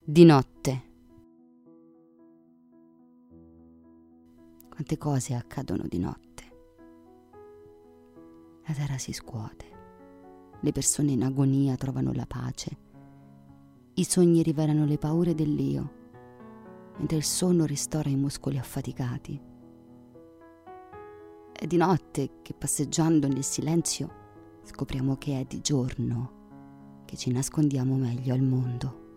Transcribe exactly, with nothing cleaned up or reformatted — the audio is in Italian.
Di notte. Quante cose accadono di notte. La terra si scuote, le persone in agonia trovano la pace, i sogni rivelano le paure dell'io, mentre il sonno ristora i muscoli affaticati. È di notte che, passeggiando nel silenzio, scopriamo che è di giorno che ci nascondiamo meglio al mondo.